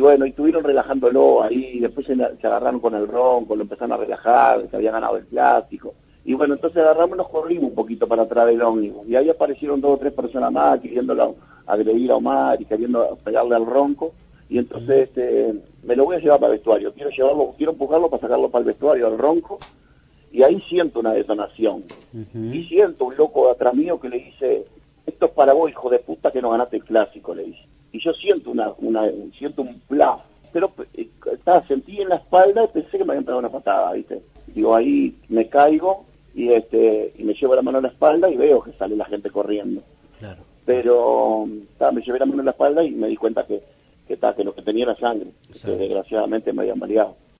bueno, y estuvieron relajándolo ahí, y después se agarraron con el ronco, lo empezaron a relajar, que había ganado el clásico. Y bueno, entonces agarramos y nos corrimos un poquito para atrás del ómnibus. Y ahí aparecieron 2 o 3 personas más queriendo agredir a Omar y queriendo pegarle al ronco. Y entonces me lo voy a llevar para el vestuario. Quiero empujarlo para sacarlo para el vestuario al ronco. Y ahí siento una detonación. Y siento un loco atrás mío que le dice, esto es para vos, hijo de puta, que no ganaste el clásico, le dice. Y yo siento siento un plaf. Pero sentí en la espalda y pensé que me habían pegado una patada, ¿viste? Digo, ahí me caigo y me llevo la mano en la espalda y veo que sale la gente corriendo. Claro. Pero me llevé la mano en la espalda y me di cuenta que lo que tenía era sangre, que desgraciadamente me habían mareado.